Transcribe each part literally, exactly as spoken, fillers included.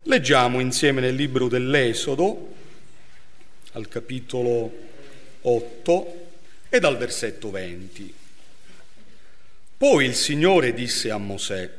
Leggiamo insieme nel libro dell'Esodo, al capitolo otto e dal versetto venti. Poi il Signore disse a Mosè: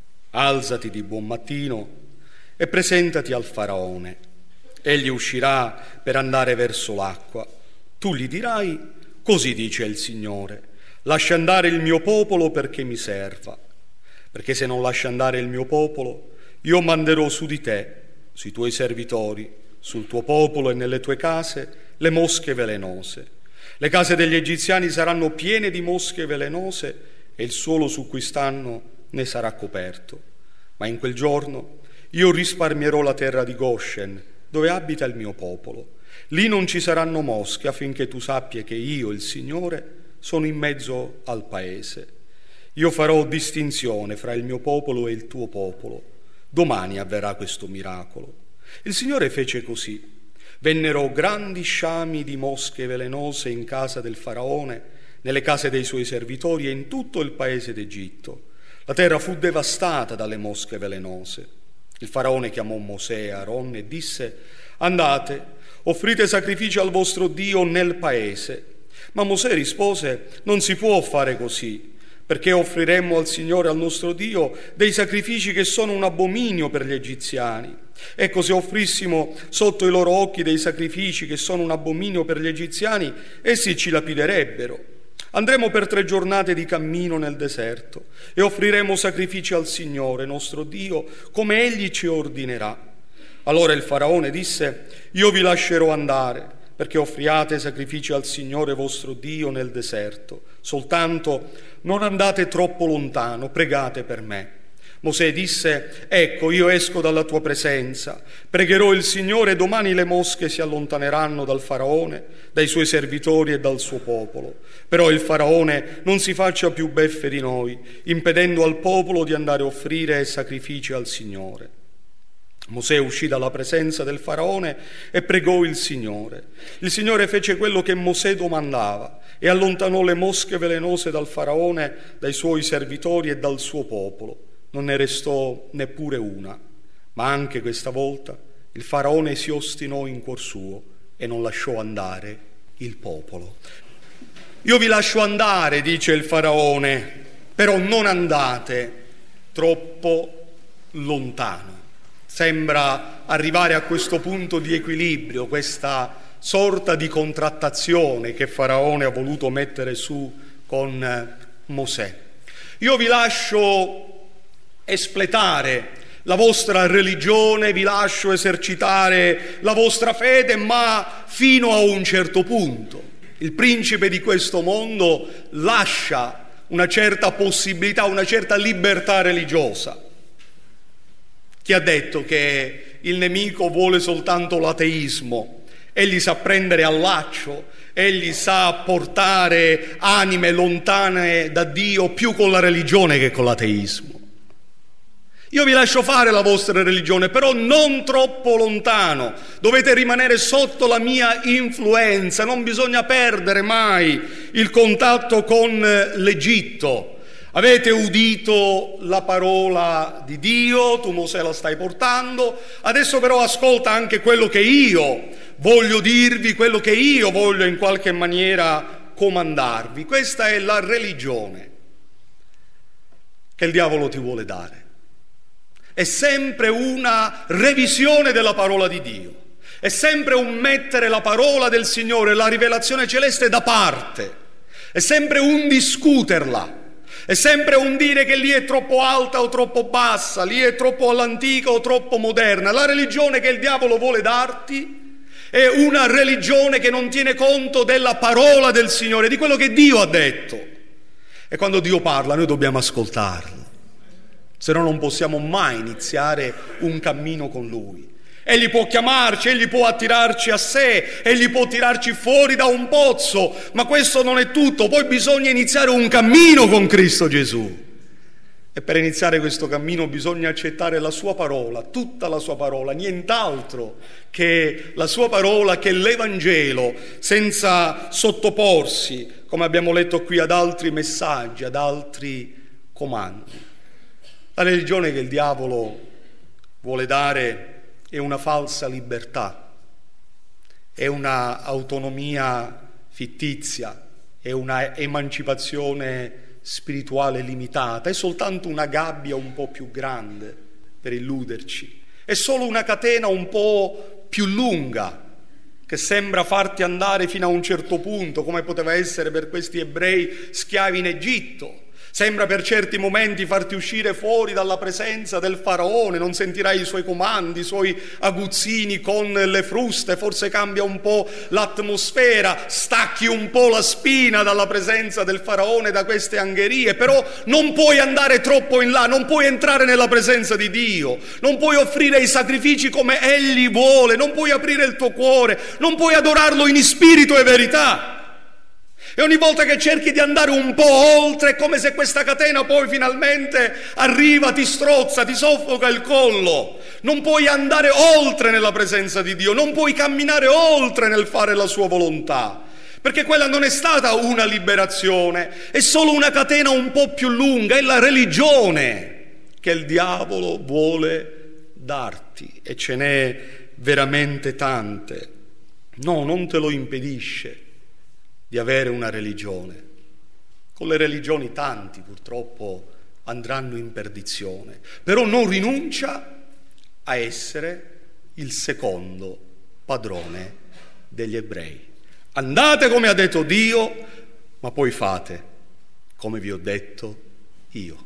alzati di buon mattino e presentati al Faraone. Egli uscirà per andare verso l'acqua. Tu gli dirai: così dice il Signore, lascia andare il mio popolo perché mi serva. Perché se non lascia andare il mio popolo, io manderò su di te, sui tuoi servitori, sul tuo popolo e nelle tue case, le mosche velenose. Le case degli egiziani saranno piene di mosche velenose e il suolo su cui stanno ne sarà coperto. Ma in quel giorno io risparmierò la terra di Goshen, dove abita il mio popolo. Lì non ci saranno mosche, affinché tu sappia che io, il Signore, sono in mezzo al paese. Io farò distinzione fra il mio popolo e il tuo popolo. Domani avverrà questo miracolo. Il Signore fece così. Vennero grandi sciami di mosche velenose in casa del Faraone, nelle case dei suoi servitori e in tutto il paese d'Egitto. La terra fu devastata dalle mosche velenose. Il Faraone chiamò Mosè e Aaron e disse: andate, offrite sacrifici al vostro Dio nel paese. Ma Mosè rispose: non si può fare così, perché offriremmo al Signore, al nostro Dio, dei sacrifici che sono un abominio per gli egiziani. Ecco, se offrissimo sotto i loro occhi dei sacrifici che sono un abominio per gli egiziani, essi ci lapiderebbero. Andremo per tre giornate di cammino nel deserto e offriremo sacrifici al Signore, nostro Dio, come Egli ci ordinerà. Allora il Faraone disse: io vi lascerò andare, perché offriate sacrifici al Signore vostro Dio nel deserto. Soltanto non andate troppo lontano, pregate per me. Mosè disse: ecco, io esco dalla tua presenza, pregherò il Signore e domani le mosche si allontaneranno dal Faraone, dai suoi servitori e dal suo popolo. Però il Faraone non si faccia più beffe di noi, impedendo al popolo di andare a offrire sacrifici al Signore. Mosè uscì dalla presenza del Faraone e pregò il Signore. Il Signore fece quello che Mosè domandava e allontanò le mosche velenose dal Faraone, dai suoi servitori e dal suo popolo. Non ne restò neppure una, ma anche questa volta il Faraone si ostinò in cuor suo e non lasciò andare il popolo. Io vi lascio andare, dice il Faraone, però non andate troppo lontano. Sembra arrivare a questo punto di equilibrio, questa sorta di contrattazione che Faraone ha voluto mettere su con Mosè. Io vi lascio espletare la vostra religione, vi lascio esercitare la vostra fede, ma fino a un certo punto. Il principe di questo mondo lascia una certa possibilità, una certa libertà religiosa. Chi ha detto che il nemico vuole soltanto l'ateismo? Egli sa prendere al laccio, egli sa portare anime lontane da Dio più con la religione che con l'ateismo. Io vi lascio fare la vostra religione, però non troppo lontano. Dovete rimanere sotto la mia influenza, non bisogna perdere mai il contatto con l'Egitto. Avete udito la parola di Dio, tu Mosè la stai portando, adesso però ascolta anche quello che io voglio dirvi, quello che io voglio in qualche maniera comandarvi. Questa è la religione che il diavolo ti vuole dare. È sempre una revisione della parola di Dio, è sempre un mettere la parola del Signore, la rivelazione celeste da parte, è sempre un discuterla. È sempre un dire che lì è troppo alta o troppo bassa, lì è troppo all'antica o troppo moderna. La religione che il diavolo vuole darti è una religione che non tiene conto della parola del Signore, di quello che Dio ha detto. E quando Dio parla noi dobbiamo ascoltarlo, se no non possiamo mai iniziare un cammino con Lui. Egli può chiamarci, Egli può attirarci a sé, Egli può tirarci fuori da un pozzo, ma questo non è tutto, poi bisogna iniziare un cammino con Cristo Gesù. E per iniziare questo cammino bisogna accettare la sua parola, tutta la sua parola, nient'altro che la sua parola, che l'Evangelo, senza sottoporsi, come abbiamo letto qui, ad altri messaggi, ad altri comandi. La religione che il diavolo vuole dare è una falsa libertà, è una autonomia fittizia, è una emancipazione spirituale limitata, è soltanto una gabbia un po' più grande per illuderci, è solo una catena un po' più lunga che sembra farti andare fino a un certo punto, come poteva essere per questi ebrei schiavi in Egitto. Sembra per certi momenti farti uscire fuori dalla presenza del faraone, non sentirai i suoi comandi, i suoi aguzzini con le fruste, forse cambia un po' l'atmosfera, stacchi un po' la spina dalla presenza del faraone, da queste angherie, però non puoi andare troppo in là, non puoi entrare nella presenza di Dio, non puoi offrire i sacrifici come Egli vuole, non puoi aprire il tuo cuore, non puoi adorarlo in spirito e verità. E ogni volta che cerchi di andare un po' oltre è come se questa catena poi finalmente arriva, ti strozza, ti soffoca il collo. Non puoi andare oltre nella presenza di Dio, non puoi camminare oltre nel fare la sua volontà, perché quella non è stata una liberazione, è solo una catena un po' più lunga, è la religione che il diavolo vuole darti, e ce n'è veramente tante. No, non te lo impedisce di avere una religione. Con le religioni tanti purtroppo andranno in perdizione, però non rinuncia a essere il secondo padrone degli ebrei. Andate come ha detto Dio, ma poi fate come vi ho detto io.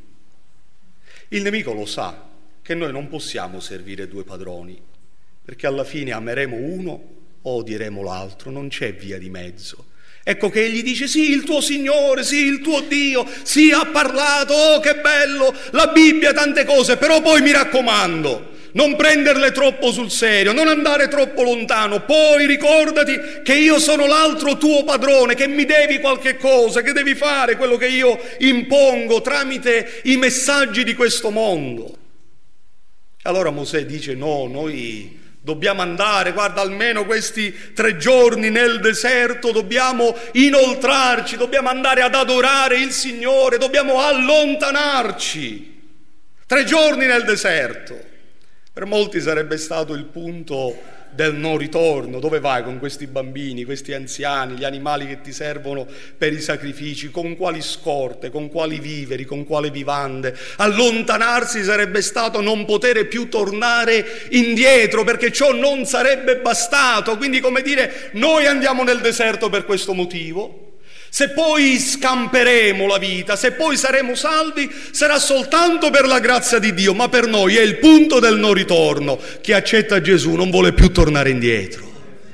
Il nemico lo sa che noi non possiamo servire due padroni, perché alla fine ameremo uno o odieremo l'altro, non c'è via di mezzo. Ecco che egli dice: sì, il tuo Signore, sì, il tuo Dio, sì, ha parlato, oh che bello, la Bibbia, tante cose, però poi mi raccomando, non prenderle troppo sul serio, non andare troppo lontano, poi ricordati che io sono l'altro tuo padrone, che mi devi qualche cosa, che devi fare quello che io impongo tramite i messaggi di questo mondo. Allora Mosè dice: no, noi dobbiamo andare, guarda, almeno questi tre giorni nel deserto, dobbiamo inoltrarci, dobbiamo andare ad adorare il Signore, dobbiamo allontanarci. Tre giorni nel deserto. Per molti sarebbe stato il punto del non ritorno. Dove vai con questi bambini, questi anziani, gli animali che ti servono per i sacrifici? Con quali scorte, con quali viveri, con quali vivande? Allontanarsi sarebbe stato non poter più tornare indietro, perché ciò non sarebbe bastato. Quindi, come dire, noi andiamo nel deserto per questo motivo. Se poi scamperemo la vita, se poi saremo salvi, sarà soltanto per la grazia di Dio, ma per noi è il punto del non ritorno. Chi accetta Gesù non vuole più tornare indietro.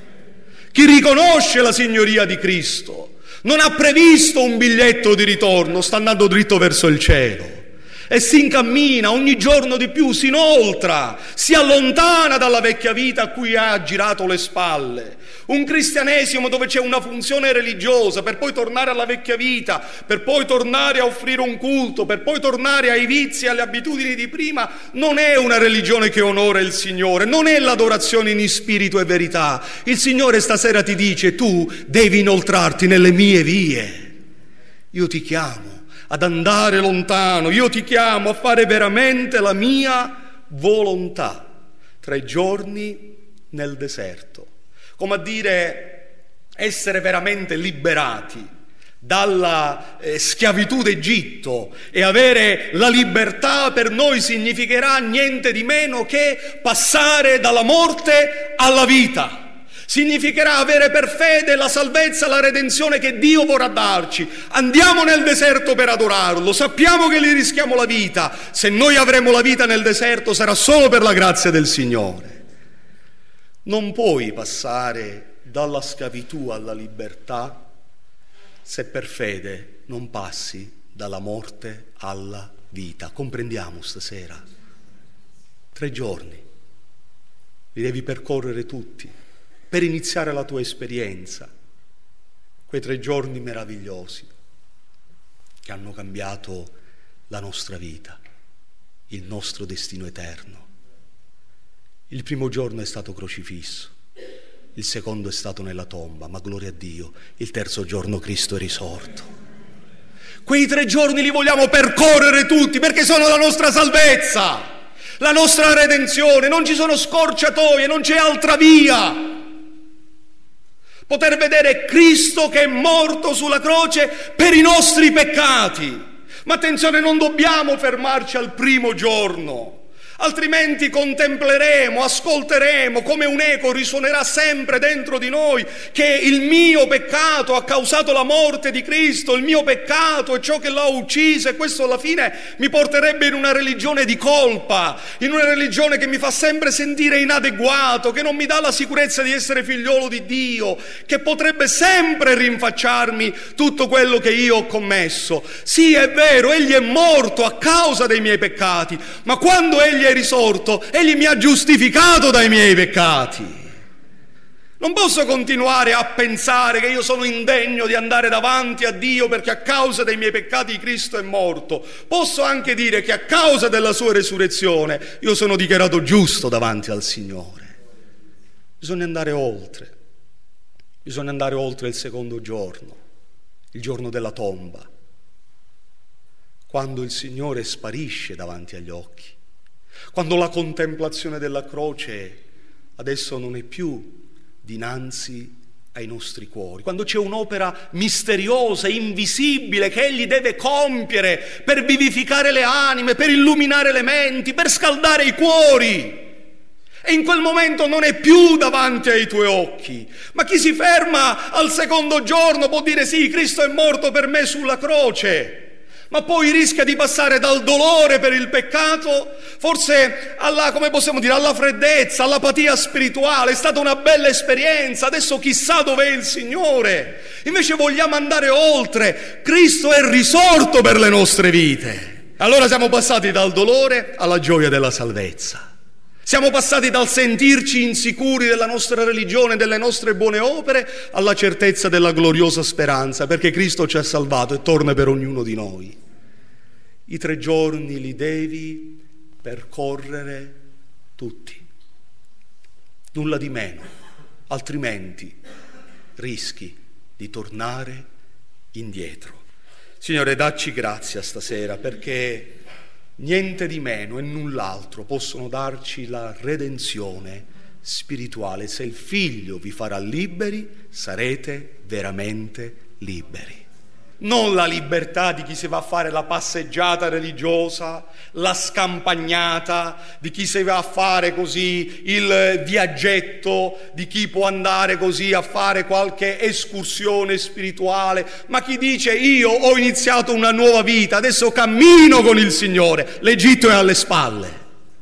Chi riconosce la signoria di Cristo non ha previsto un biglietto di ritorno, sta andando dritto verso il cielo e si incammina ogni giorno di più, si inoltra, si allontana dalla vecchia vita a cui ha girato le spalle. Un cristianesimo dove c'è una funzione religiosa per poi tornare alla vecchia vita, per poi tornare a offrire un culto, per poi tornare ai vizi e alle abitudini di prima, non è una religione che onora il Signore, non è l'adorazione in spirito e verità. Il Signore stasera ti dice: tu devi inoltrarti nelle mie vie. Io ti chiamo ad andare lontano, io ti chiamo a fare veramente la mia volontà. Tre giorni nel deserto, come a dire essere veramente liberati dalla eh, schiavitù d'Egitto, e avere la libertà per noi significherà niente di meno che passare dalla morte alla vita. Significherà avere per fede la salvezza, la redenzione che Dio vorrà darci. Andiamo nel deserto per adorarlo, sappiamo che gli rischiamo la vita. Se noi avremo la vita nel deserto sarà solo per la grazia del Signore. Non puoi passare dalla schiavitù alla libertà se per fede non passi dalla morte alla vita. Comprendiamo stasera? Tre giorni, li devi percorrere tutti per iniziare la tua esperienza, quei tre giorni meravigliosi che hanno cambiato la nostra vita, il nostro destino eterno. Il primo giorno è stato crocifisso, il secondo è stato nella tomba, ma gloria a Dio, il terzo giorno Cristo è risorto. Quei tre giorni li vogliamo percorrere tutti, perché sono la nostra salvezza. La nostra redenzione, non ci sono scorciatoie, non c'è altra via. Poter vedere Cristo che è morto sulla croce per i nostri peccati. Ma attenzione, non dobbiamo fermarci al primo giorno. Altrimenti contempleremo, ascolteremo, come un eco risuonerà sempre dentro di noi che il mio peccato ha causato la morte di Cristo, il mio peccato è ciò che l'ha ucciso, e questo alla fine mi porterebbe in una religione di colpa, in una religione che mi fa sempre sentire inadeguato, che non mi dà la sicurezza di essere figliolo di Dio, che potrebbe sempre rinfacciarmi tutto quello che io ho commesso. Sì, è vero, Egli è morto a causa dei miei peccati, ma quando Egli è risorto, Egli mi ha giustificato dai miei peccati. Non posso continuare a pensare che io sono indegno di andare davanti a Dio perché a causa dei miei peccati Cristo è morto. Posso anche dire che a causa della sua resurrezione io sono dichiarato giusto davanti al Signore. Bisogna andare oltre. Bisogna andare oltre il secondo giorno, il giorno della tomba, quando il Signore sparisce davanti agli occhi. Quando la contemplazione della croce adesso non è più dinanzi ai nostri cuori, quando c'è un'opera misteriosa, invisibile, che Egli deve compiere per vivificare le anime, per illuminare le menti, per scaldare i cuori. E in quel momento non è più davanti ai tuoi occhi. Ma chi si ferma al secondo giorno può dire sì, Cristo è morto per me sulla croce, ma poi rischia di passare dal dolore per il peccato, forse alla, come possiamo dire, alla freddezza, all'apatia spirituale. È stata una bella esperienza, adesso chissà dov'è il Signore. Invece vogliamo andare oltre. Cristo è risorto per le nostre vite. Allora siamo passati dal dolore alla gioia della salvezza. Siamo passati dal sentirci insicuri della nostra religione, delle nostre buone opere, alla certezza della gloriosa speranza, perché Cristo ci ha salvato e torna per ognuno di noi. I tre giorni li devi percorrere tutti, nulla di meno, altrimenti rischi di tornare indietro. Signore, dacci grazia stasera, perché niente di meno e null'altro possono darci la redenzione spirituale. Se il Figlio vi farà liberi, sarete veramente liberi. Non la libertà di chi si va a fare la passeggiata religiosa, la scampagnata, di chi si va a fare così il viaggetto, di chi può andare così a fare qualche escursione spirituale, ma chi dice io ho iniziato una nuova vita, adesso cammino con il Signore, l'Egitto è alle spalle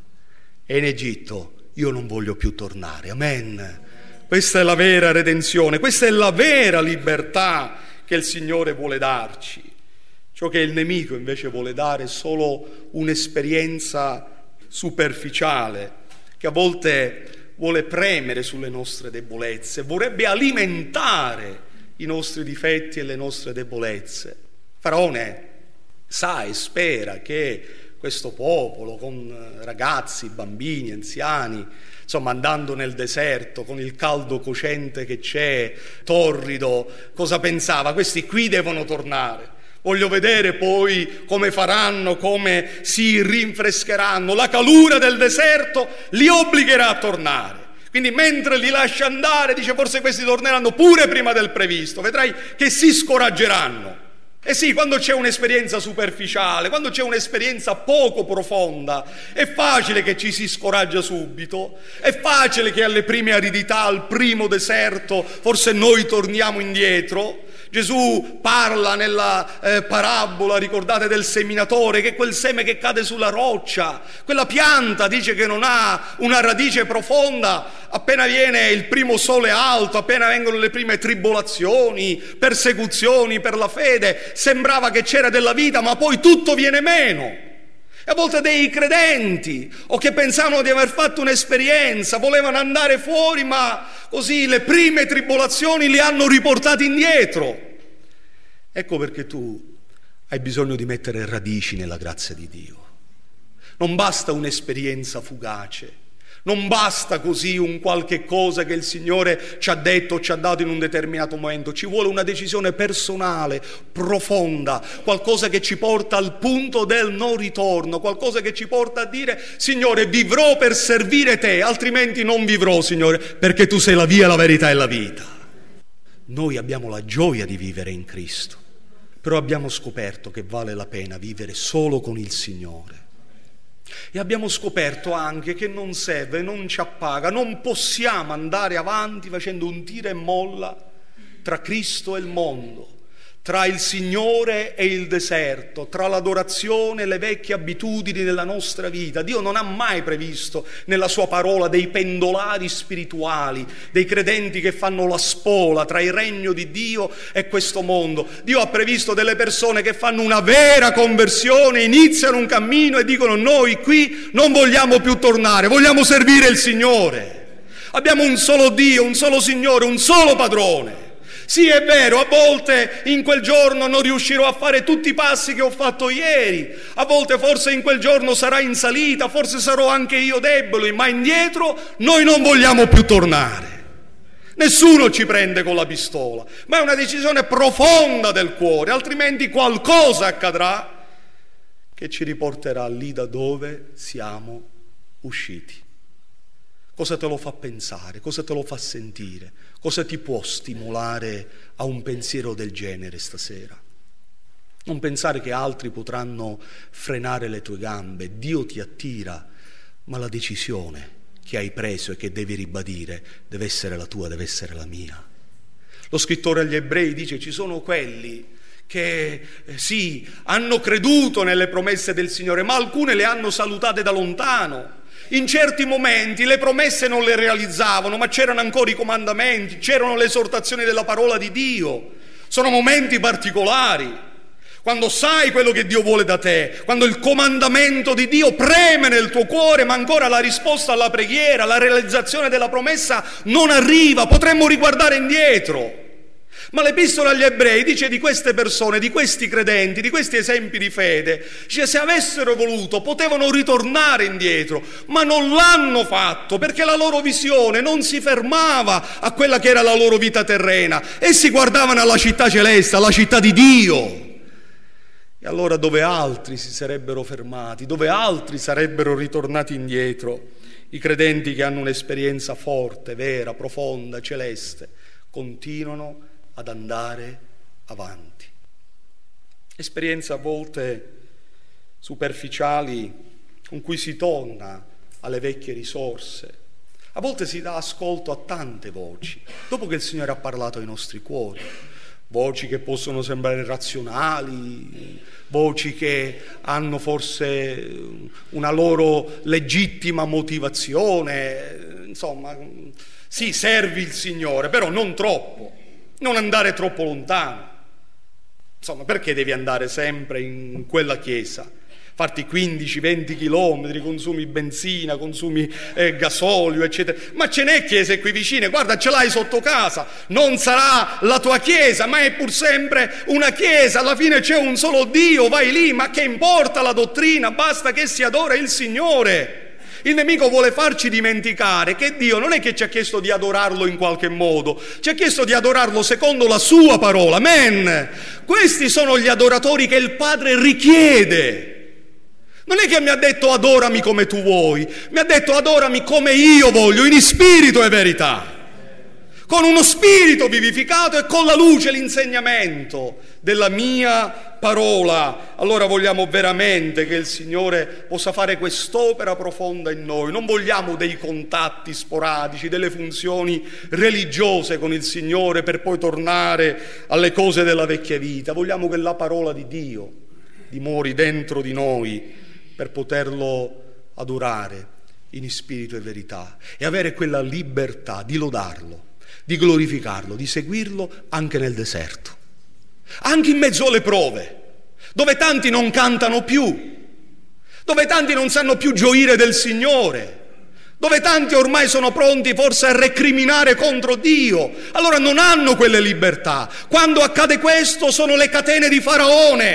e in Egitto io non voglio più tornare. Amen. Questa è la vera redenzione, questa è la vera libertà che il Signore vuole darci. Ciò che il nemico invece vuole dare è solo un'esperienza superficiale, che a volte vuole premere sulle nostre debolezze, vorrebbe alimentare i nostri difetti e le nostre debolezze. Faraone sa e spera che questo popolo, con ragazzi, bambini, anziani, insomma andando nel deserto con il caldo cocente che c'è, torrido, cosa pensava? Questi qui devono tornare. Voglio vedere poi come faranno, come si rinfrescheranno. La calura del deserto li obbligherà a tornare. Quindi mentre li lascia andare, dice forse questi torneranno pure prima del previsto. Vedrai che si scoraggeranno. Eh sì, quando c'è un'esperienza superficiale, quando c'è un'esperienza poco profonda, è facile che ci si scoraggia subito, è facile che alle prime aridità, al primo deserto, forse noi torniamo indietro. Gesù parla nella eh, parabola, ricordate, del seminatore, che è quel seme che cade sulla roccia, quella pianta dice che non ha una radice profonda. Appena viene il primo sole alto, appena vengono le prime tribolazioni, persecuzioni per la fede, sembrava che c'era della vita, ma poi tutto viene meno. E a volte dei credenti, o che pensavano di aver fatto un'esperienza, volevano andare fuori, ma così le prime tribolazioni li hanno riportati indietro. Ecco perché tu hai bisogno di mettere radici nella grazia di Dio. Non basta un'esperienza fugace, Non basta così un qualche cosa che il Signore ci ha detto o ci ha dato in un determinato momento. Ci vuole una decisione personale, profonda, qualcosa che ci porta al punto del non ritorno, qualcosa che ci porta a dire: Signore, vivrò per servire te, altrimenti non vivrò, Signore, perché tu sei la via, la verità e la vita. Noi abbiamo la gioia di vivere in Cristo, però abbiamo scoperto che vale la pena vivere solo con il Signore. E abbiamo scoperto anche che non serve, non ci appaga, non possiamo andare avanti facendo un tira e molla tra Cristo e il mondo, tra il Signore e il deserto, tra l'adorazione e le vecchie abitudini della nostra vita. Dio non ha mai previsto nella sua parola dei pendolari spirituali, dei credenti che fanno la spola tra il regno di Dio e questo mondo. Dio ha previsto delle persone che fanno una vera conversione, iniziano un cammino e dicono: noi qui non vogliamo più tornare, vogliamo servire il Signore. Abbiamo un solo Dio, un solo Signore, un solo padrone. Sì, è vero, a volte in quel giorno non riuscirò a fare tutti i passi che ho fatto ieri, a volte forse in quel giorno sarà in salita, forse sarò anche io debole, ma indietro noi non vogliamo più tornare. Nessuno ci prende con la pistola, ma è una decisione profonda del cuore, altrimenti qualcosa accadrà che ci riporterà lì da dove siamo usciti. Cosa te lo fa pensare? Cosa te lo fa sentire? Cosa ti può stimolare a un pensiero del genere stasera? Non pensare che altri potranno frenare le tue gambe. Dio ti attira, ma la decisione che hai preso e che devi ribadire deve essere la tua, deve essere la mia. Lo scrittore agli Ebrei dice: ci sono quelli che eh, sì, hanno creduto nelle promesse del Signore, ma alcune le hanno salutate da lontano. In certi momenti le promesse non le realizzavano, ma c'erano ancora i comandamenti, c'erano le esortazioni della parola di Dio. Sono momenti particolari, quando sai quello che Dio vuole da te, quando il comandamento di Dio preme nel tuo cuore, ma ancora la risposta alla preghiera, la realizzazione della promessa non arriva. Potremmo riguardare indietro. Ma l'Epistola agli Ebrei dice di queste persone, di questi credenti, di questi esempi di fede, dice: se avessero voluto potevano ritornare indietro, ma non l'hanno fatto, perché la loro visione non si fermava a quella che era la loro vita terrena. Essi guardavano alla città celeste, alla città di Dio. E allora dove altri si sarebbero fermati, dove altri sarebbero ritornati indietro, i credenti che hanno un'esperienza forte, vera, profonda, celeste, continuano ad andare avanti. Esperienze a volte superficiali con cui si torna alle vecchie risorse. A volte si dà ascolto a tante voci, dopo che il Signore ha parlato ai nostri cuori. Voci che possono sembrare razionali, voci che hanno forse una loro legittima motivazione. Insomma, sì, servi il Signore, però non troppo. Non andare troppo lontano. Insomma, perché devi andare sempre in quella chiesa? Farti quindici venti chilometri, consumi benzina, consumi eh, gasolio, eccetera. Ma ce n'è chiese qui vicine, guarda, ce l'hai sotto casa. Non sarà la tua chiesa, ma è pur sempre una chiesa. Alla fine c'è un solo Dio, vai lì, ma che importa la dottrina? Basta che si adora il Signore. Il nemico vuole farci dimenticare che Dio non è che ci ha chiesto di adorarlo in qualche modo, ci ha chiesto di adorarlo secondo la sua parola. Amen. Questi sono gli adoratori che il Padre richiede. Non è che mi ha detto adorami come tu vuoi, mi ha detto adorami come io voglio, in spirito e verità, con uno spirito vivificato e con la luce, l'insegnamento della mia parola. Allora vogliamo veramente che il Signore possa fare quest'opera profonda in noi. Non vogliamo dei contatti sporadici, delle funzioni religiose con il Signore per poi tornare alle cose della vecchia vita. Vogliamo che la parola di Dio dimori dentro di noi per poterlo adorare in spirito e verità e avere quella libertà di lodarlo, di glorificarlo, di seguirlo anche nel deserto, anche in mezzo alle prove, dove tanti non cantano più, dove tanti non sanno più gioire del Signore, dove tanti ormai sono pronti forse a recriminare contro Dio. Allora non hanno quelle libertà. Quando accade questo sono le catene di Faraone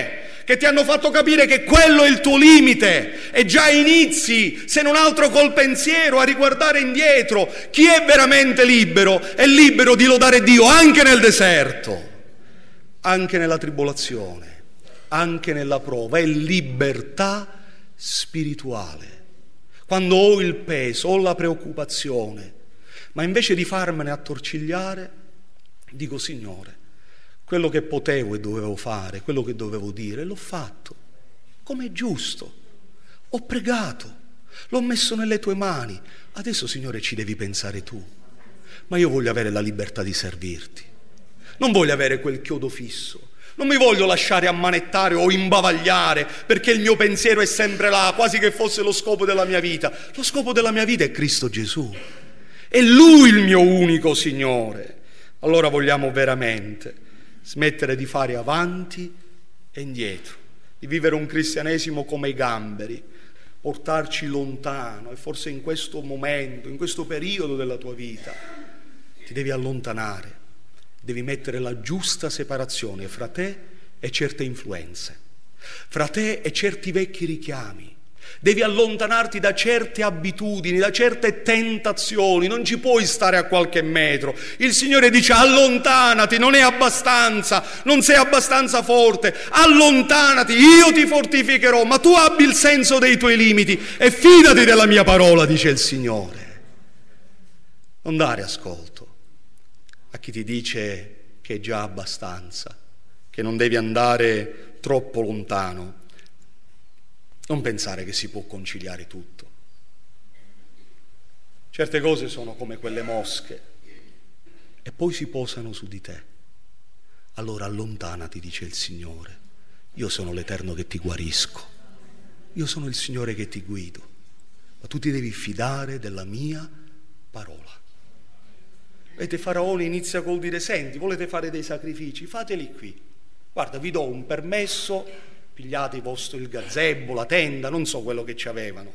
che ti hanno fatto capire che quello è il tuo limite, e già inizi, se non altro col pensiero, a riguardare indietro. Chi è veramente libero è libero di lodare Dio anche nel deserto, anche nella tribolazione, anche nella prova. È libertà spirituale. Quando ho il peso, ho la preoccupazione, ma invece di farmene attorcigliare, dico: Signore, quello che potevo e dovevo fare, quello che dovevo dire, l'ho fatto, come è giusto. Ho pregato, l'ho messo nelle tue mani. Adesso, Signore, ci devi pensare tu. Ma io voglio avere la libertà di servirti. Non voglio avere quel chiodo fisso. Non mi voglio lasciare ammanettare o imbavagliare, perché il mio pensiero è sempre là, quasi che fosse lo scopo della mia vita. Lo scopo della mia vita è Cristo Gesù. È Lui il mio unico Signore. Allora vogliamo veramente smettere di fare avanti e indietro, di vivere un cristianesimo come i gamberi, portarci lontano. E forse in questo momento, in questo periodo della tua vita, ti devi allontanare, devi mettere la giusta separazione fra te e certe influenze, fra te e certi vecchi richiami. Devi allontanarti da certe abitudini, da certe tentazioni. Non ci puoi stare a qualche metro. Il Signore dice: allontanati, non è abbastanza, non sei abbastanza forte, allontanati, io ti fortificherò, ma tu abbi il senso dei tuoi limiti e fidati della mia parola, dice il Signore. Non dare ascolto a chi ti dice che è già abbastanza, che non devi andare troppo lontano. Non pensare che si può conciliare tutto. Certe cose sono come quelle mosche e poi si posano su di te. Allora allontanati, dice il Signore. Io sono l'Eterno che ti guarisco. Io sono il Signore che ti guido. Ma tu ti devi fidare della mia parola. Vedete, Faraone inizia col dire: senti, volete fare dei sacrifici? Fateli qui. Guarda, vi do un permesso. Pigliate il vostro il gazebo, la tenda, non so quello che ci avevano,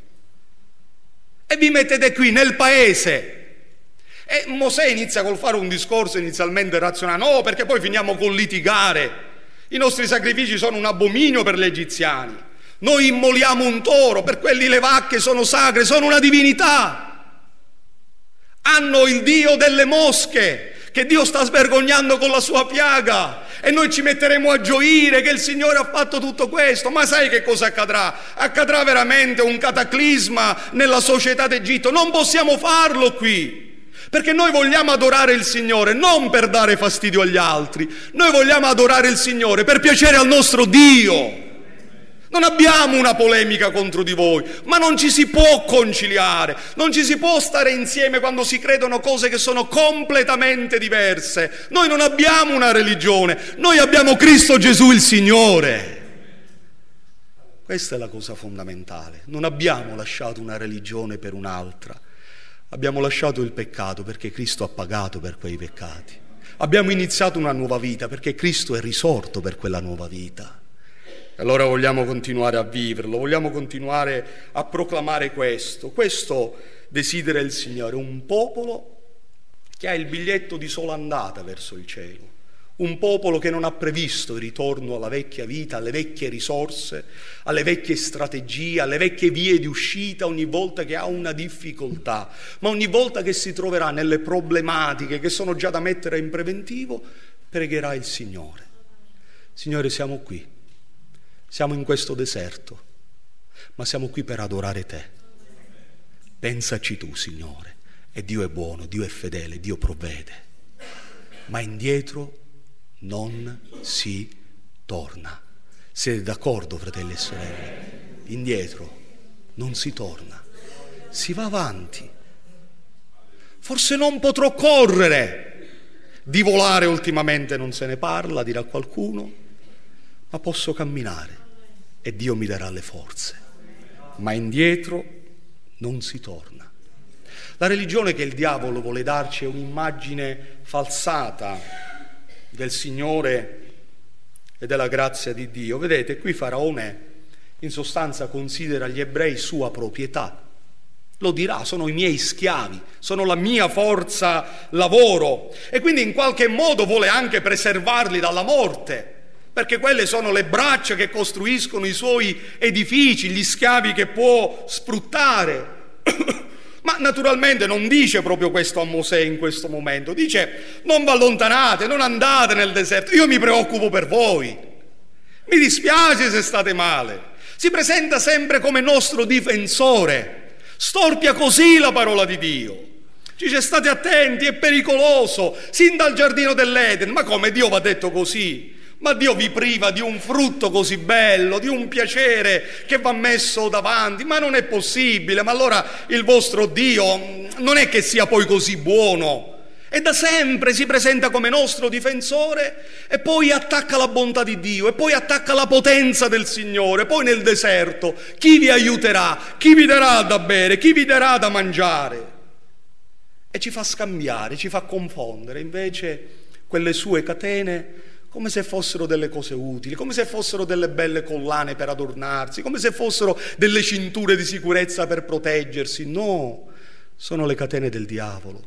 e vi mettete qui nel paese. E Mosè inizia col fare un discorso inizialmente razionale: no, perché poi finiamo col litigare, i nostri sacrifici sono un abominio per gli egiziani, noi immoliamo un toro, per quelli le vacche sono sacre, sono una divinità, hanno il dio delle mosche che Dio sta svergognando con la sua piaga, e noi ci metteremo a gioire che il Signore ha fatto tutto questo. Ma sai che cosa accadrà? Accadrà veramente un cataclisma nella società d'Egitto. Non possiamo farlo qui, perché noi vogliamo adorare il Signore non per dare fastidio agli altri, noi vogliamo adorare il Signore per piacere al nostro Dio. Non abbiamo una polemica contro di voi, ma non ci si può conciliare, non ci si può stare insieme quando si credono cose che sono completamente diverse. Noi non abbiamo una religione, noi abbiamo Cristo Gesù il Signore. Questa è la cosa fondamentale. Non abbiamo lasciato una religione per un'altra, abbiamo lasciato il peccato perché Cristo ha pagato per quei peccati. Abbiamo iniziato una nuova vita perché Cristo è risorto per quella nuova vita. Allora vogliamo continuare a viverlo, vogliamo continuare a proclamare questo. Questo desidera il Signore, un popolo che ha il biglietto di sola andata verso il cielo, un popolo che non ha previsto il ritorno alla vecchia vita, alle vecchie risorse, alle vecchie strategie, alle vecchie vie di uscita ogni volta che ha una difficoltà, ma ogni volta che si troverà nelle problematiche che sono già da mettere in preventivo, pregherà il Signore. Signore, siamo qui. Siamo in questo deserto, ma siamo qui per adorare te. Pensaci tu, Signore. E Dio è buono, Dio è fedele, Dio provvede. Ma indietro non si torna. Siete d'accordo, fratelli e sorelle? Indietro non si torna. Si va avanti. Forse non potrò correre. Di volare ultimamente non se ne parla, dirà qualcuno, ma posso camminare e Dio mi darà le forze. Ma indietro non si torna. La religione che il diavolo vuole darci è un'immagine falsata del Signore e della grazia di Dio. Vedete, qui Faraone in sostanza considera gli ebrei sua proprietà. Lo dirà: sono i miei schiavi, sono la mia forza lavoro, e quindi in qualche modo vuole anche preservarli dalla morte. perché quelle sono le braccia che costruiscono i suoi edifici, gli schiavi che può sfruttare. Ma naturalmente non dice proprio questo a Mosè in questo momento, dice: non vi allontanate, non andate nel deserto, io mi preoccupo per voi, mi dispiace se state male. Si presenta sempre come nostro difensore, storpia così la parola di Dio. Dice: state attenti, è pericoloso, sin dal giardino dell'Eden. Ma come, Dio vi ha detto così? Ma Dio vi priva di un frutto così bello, di un piacere che va messo davanti? Ma non è possibile. Ma allora il vostro Dio non è che sia poi così buono. E da sempre si presenta come nostro difensore e poi attacca la bontà di Dio e poi attacca la potenza del Signore. Poi nel deserto chi vi aiuterà? Chi vi darà da bere? Chi vi darà da mangiare? E ci fa scambiare, ci fa confondere invece quelle sue catene come se fossero delle cose utili, come se fossero delle belle collane per adornarsi, come se fossero delle cinture di sicurezza per proteggersi. No, sono le catene del diavolo.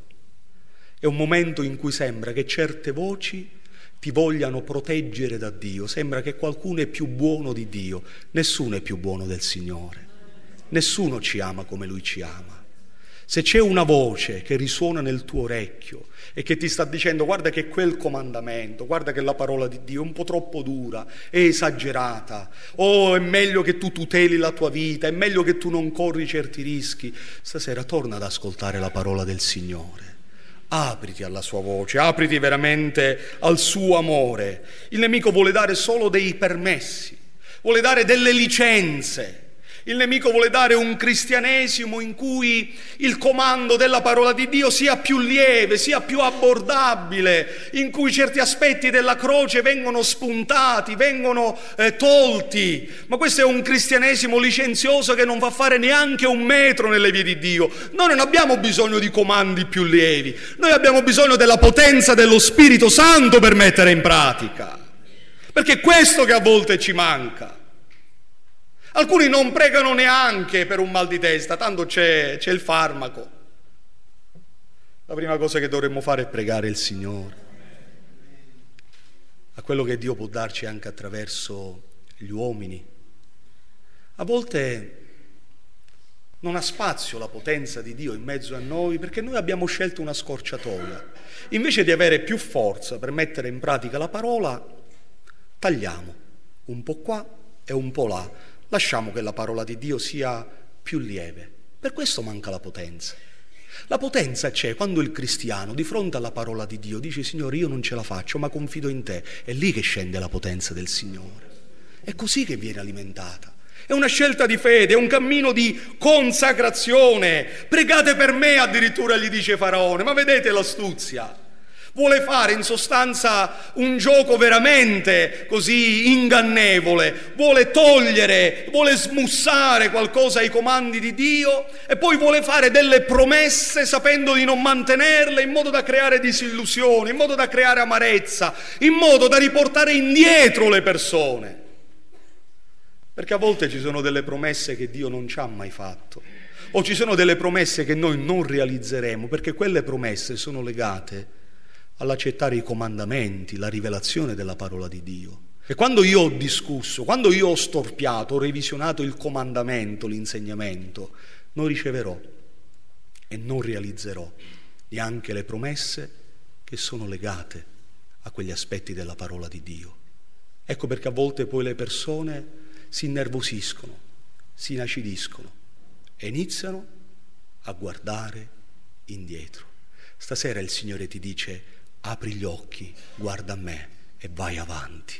È un momento in cui sembra che certe voci ti vogliano proteggere da Dio, sembra che qualcuno è più buono di Dio. Nessuno è più buono del Signore, nessuno ci ama come Lui ci ama. Se c'è una voce che risuona nel tuo orecchio e che ti sta dicendo: guarda che quel comandamento, guarda che la parola di Dio è un po' troppo dura, è esagerata, oh, è meglio che tu tuteli la tua vita, è meglio che tu non corri certi rischi, stasera torna ad ascoltare la parola del Signore. Apriti alla sua voce, apriti veramente al suo amore. Il nemico vuole dare solo dei permessi, vuole dare delle licenze. Il nemico vuole dare un cristianesimo in cui il comando della parola di Dio sia più lieve, sia più abbordabile, in cui certi aspetti della croce vengono spuntati, vengono eh, tolti. Ma questo è un cristianesimo licenzioso che non fa fare neanche un metro nelle vie di Dio. Noi non abbiamo bisogno di comandi più lievi, noi abbiamo bisogno della potenza dello Spirito Santo per mettere in pratica, perché è questo che a volte ci manca. Alcuni non pregano neanche per un mal di testa, tanto c'è, c'è il farmaco. La prima cosa che dovremmo fare è pregare il Signore, a quello che Dio può darci anche attraverso gli uomini. A volte non ha spazio la potenza di Dio in mezzo a noi perché noi abbiamo scelto una scorciatoia. Invece di avere più forza per mettere in pratica la parola, tagliamo un po' qua e un po' là. Lasciamo che la parola di Dio sia più lieve. Per questo manca la potenza. La potenza c'è quando il cristiano di fronte alla parola di Dio dice: Signore, io non ce la faccio, ma confido in te. È lì che scende la potenza del Signore. È così che viene alimentata. È una scelta di fede, è un cammino di consacrazione. Pregate per me, addirittura gli dice Faraone. Ma vedete l'astuzia? Vuole fare in sostanza un gioco veramente così ingannevole, vuole togliere, vuole smussare qualcosa ai comandi di Dio e poi vuole fare delle promesse sapendo di non mantenerle, in modo da creare disillusione, in modo da creare amarezza, in modo da riportare indietro le persone. Perché a volte ci sono delle promesse che Dio non ci ha mai fatto, o ci sono delle promesse che noi non realizzeremo perché quelle promesse sono legate all'accettare i comandamenti, la rivelazione della parola di Dio. E quando io ho discusso, quando io ho storpiato, ho revisionato il comandamento, l'insegnamento, non riceverò e non realizzerò neanche le promesse che sono legate a quegli aspetti della parola di Dio. Ecco perché a volte poi le persone si innervosiscono, si inacidiscono e iniziano a guardare indietro. Stasera il Signore ti dice: apri gli occhi, guarda a me e vai avanti.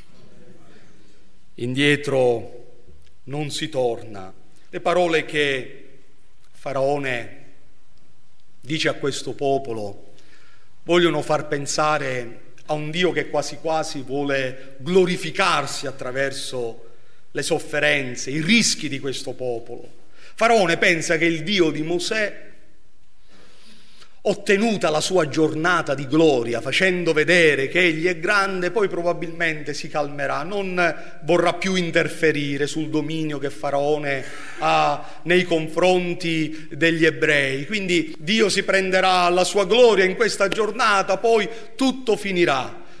Indietro non si torna. Le parole che Faraone dice a questo popolo vogliono far pensare a un Dio che quasi quasi vuole glorificarsi attraverso le sofferenze, i rischi di questo popolo. Faraone pensa che il Dio di Mosè, ottenuta la sua giornata di gloria, facendo vedere che egli è grande, poi probabilmente si calmerà, non vorrà più interferire sul dominio che Faraone ha nei confronti degli ebrei. Quindi Dio si prenderà la sua gloria in questa giornata, poi tutto finirà.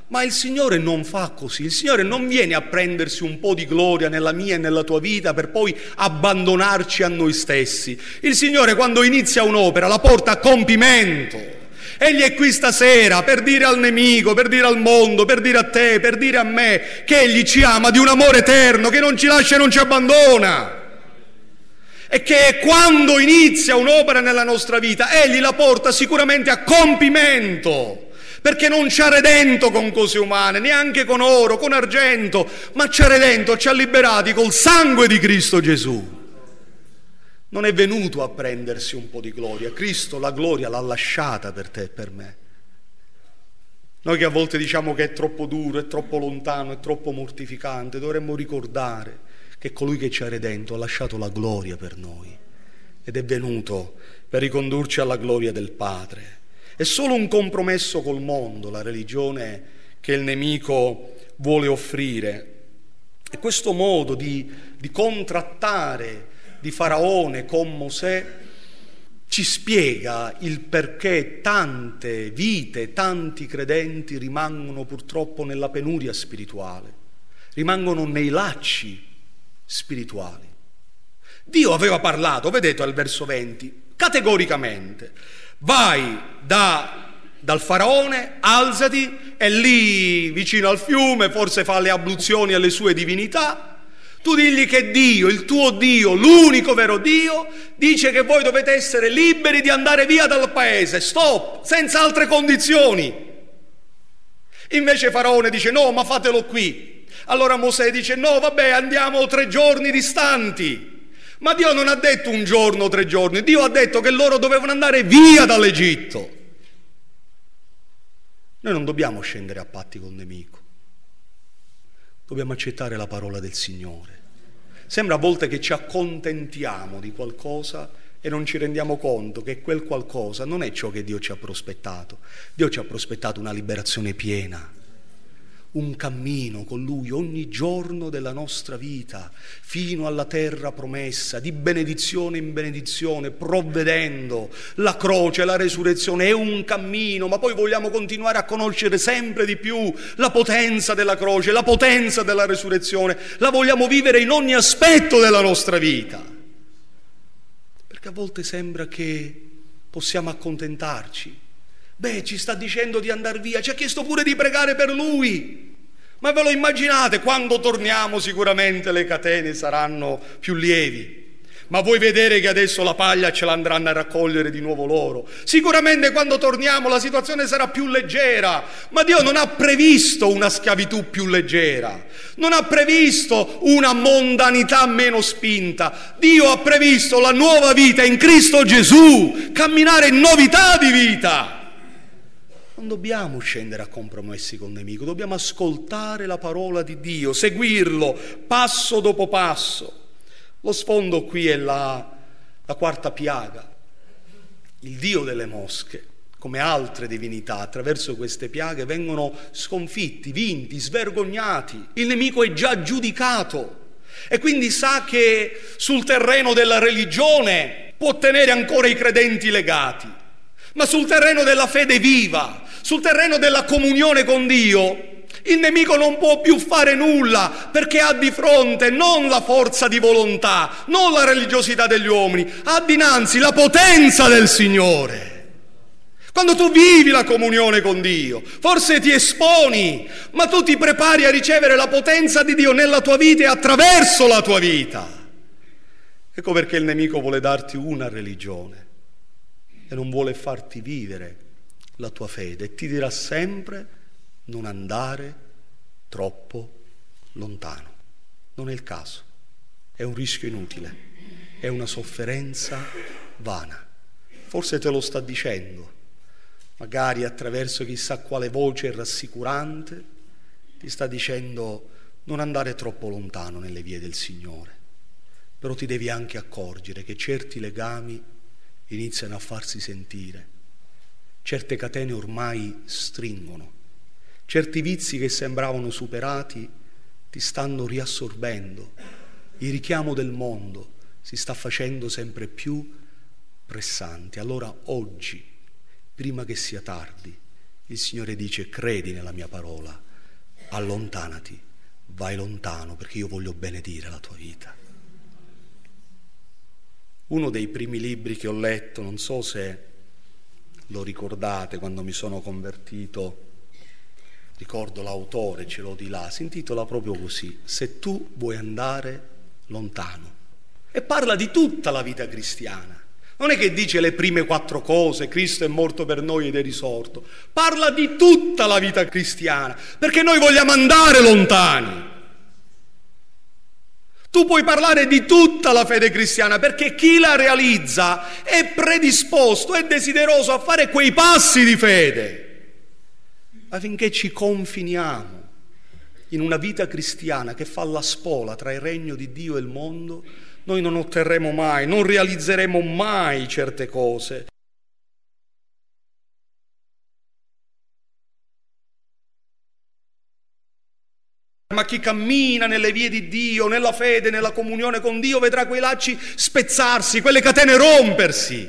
Ma il Signore non fa così, il Signore non viene a prendersi un po' di gloria nella mia e nella tua vita per poi abbandonarci a noi stessi. Il Signore quando inizia un'opera la porta a compimento. Egli è qui stasera per dire al nemico, per dire al mondo, per dire a te, per dire a me che Egli ci ama di un amore eterno, che non ci lascia e non ci abbandona. E che quando inizia un'opera nella nostra vita, Egli la porta sicuramente a compimento. Perché non ci ha redento con cose umane, neanche con oro, con argento, ma ci ha redento, ci ha liberati col sangue di Cristo Gesù. Non è venuto a prendersi un po' di gloria, Cristo la gloria l'ha lasciata per te e per me. Noi che a volte diciamo che è troppo duro, è troppo lontano, è troppo mortificante, dovremmo ricordare che colui che ci ha redento ha lasciato la gloria per noi ed è venuto per ricondurci alla gloria del Padre. È solo un compromesso col mondo, la religione che il nemico vuole offrire. E questo modo di, di contrattare di Faraone con Mosè ci spiega il perché tante vite, tanti credenti rimangono purtroppo nella penuria spirituale, rimangono nei lacci spirituali. Dio aveva parlato, vedete al verso venti, categoricamente: vai da, dal Faraone, alzati, è lì vicino al fiume, forse fa le abluzioni alle sue divinità. Tu digli che Dio, il tuo Dio, l'unico vero Dio, dice che voi dovete essere liberi di andare via dal paese, stop, senza altre condizioni. Invece Faraone dice no, ma fatelo qui. Allora Mosè dice no, vabbè, andiamo tre giorni distanti. Ma Dio non ha detto un giorno o tre giorni, Dio ha detto che loro dovevano andare via dall'Egitto. Noi non dobbiamo scendere a patti col nemico, dobbiamo accettare la parola del Signore. Sembra a volte che ci accontentiamo di qualcosa e non ci rendiamo conto che quel qualcosa non è ciò che Dio ci ha prospettato. Dio ci ha prospettato una liberazione piena, un cammino con Lui ogni giorno della nostra vita, fino alla terra promessa, di benedizione in benedizione, provvedendo. La croce, la resurrezione è un cammino, ma poi vogliamo continuare a conoscere sempre di più la potenza della croce, la potenza della resurrezione, la vogliamo vivere in ogni aspetto della nostra vita. Perché a volte sembra che possiamo accontentarci. Beh, ci sta dicendo di andare via, ci ha chiesto pure di pregare per lui. Ma ve lo immaginate? Quando torniamo sicuramente le catene saranno più lievi. Ma vuoi vedere che adesso la paglia ce l'andranno a raccogliere di nuovo loro? Sicuramente quando torniamo la situazione sarà più leggera. Ma Dio non ha previsto una schiavitù più leggera. Non ha previsto una mondanità meno spinta. Dio ha previsto la nuova vita in Cristo Gesù. Camminare in novità di vita. Non dobbiamo scendere a compromessi col nemico, dobbiamo ascoltare la parola di Dio, seguirlo passo dopo passo. Lo sfondo qui è la, la quarta piaga. Il dio delle mosche, come altre divinità, attraverso queste piaghe vengono sconfitti, vinti, svergognati. Il nemico è già giudicato e quindi sa che sul terreno della religione può tenere ancora i credenti legati, ma sul terreno della fede viva, sul terreno della comunione con Dio, il nemico non può più fare nulla, perché ha di fronte non la forza di volontà, non la religiosità degli uomini, ha dinanzi la potenza del Signore. Quando tu vivi la comunione con Dio, forse ti esponi, ma tu ti prepari a ricevere la potenza di Dio nella tua vita e attraverso la tua vita. Ecco perché il nemico vuole darti una religione e non vuole farti vivere la tua fede, e ti dirà sempre non andare troppo lontano. Non è il caso, è un rischio inutile, è una sofferenza vana. Forse te lo sta dicendo, magari attraverso chissà quale voce rassicurante, ti sta dicendo non andare troppo lontano nelle vie del Signore. Però ti devi anche accorgere che certi legami iniziano a farsi sentire. Certe catene ormai stringono, certi vizi che sembravano superati ti stanno riassorbendo, il richiamo del mondo si sta facendo sempre più pressante. Allora oggi, prima che sia tardi, Il Signore dice: credi nella mia parola, allontanati, vai lontano, perché io voglio benedire la tua vita. Uno dei primi libri che ho letto, non so se lo ricordate, quando mi sono convertito, ricordo l'autore, ce l'ho di là, si intitola proprio così: Se tu vuoi andare lontano. E parla di tutta la vita cristiana. Non è che dice le prime quattro cose, Cristo è morto per noi ed è risorto. Parla di tutta la vita cristiana, perché noi vogliamo andare lontani. Tu puoi parlare di tutta la fede cristiana, perché chi la realizza è predisposto, è desideroso a fare quei passi di fede, affinché ci confiniamo in una vita cristiana che fa la spola tra il regno di Dio e il mondo. Noi non otterremo mai, non realizzeremo mai certe cose. Ma chi cammina nelle vie di Dio, nella fede, nella comunione con Dio, vedrà quei lacci spezzarsi, quelle catene rompersi.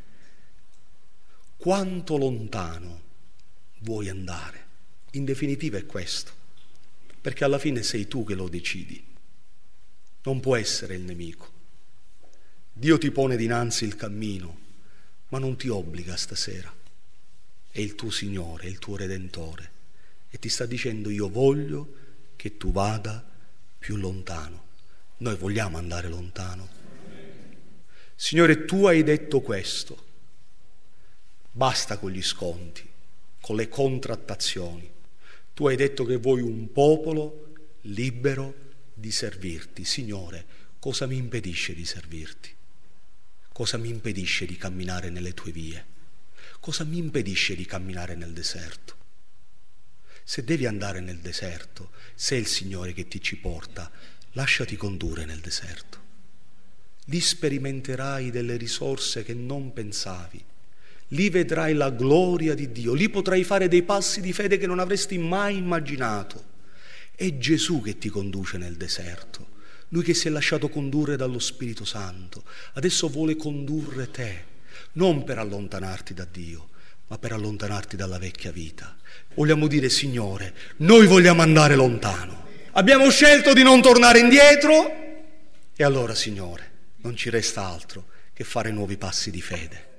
Quanto lontano vuoi andare? In definitiva è questo, perché alla fine sei tu che lo decidi. Non può essere il nemico. Dio ti pone dinanzi il cammino, ma non ti obbliga stasera. È il tuo Signore, è il tuo Redentore, e ti sta dicendo: io voglio che tu vada più lontano. Noi vogliamo andare lontano. Signore, tu hai detto questo. Basta con gli sconti, con le contrattazioni. Tu hai detto che vuoi un popolo libero di servirti. Signore, cosa mi impedisce di servirti? Cosa mi impedisce di camminare nelle tue vie? Cosa mi impedisce di camminare nel deserto? Se devi andare nel deserto, se è il Signore che ti ci porta, lasciati condurre nel deserto. Lì sperimenterai delle risorse che non pensavi. Lì vedrai la gloria di Dio. Lì potrai fare dei passi di fede che non avresti mai immaginato. È Gesù che ti conduce nel deserto, Lui che si è lasciato condurre dallo Spirito Santo. Adesso vuole condurre te, non per allontanarti da Dio, ma per allontanarti dalla vecchia vita. Vogliamo dire: Signore, noi vogliamo andare lontano. Abbiamo scelto di non tornare indietro, e allora, Signore, non ci resta altro che fare nuovi passi di fede.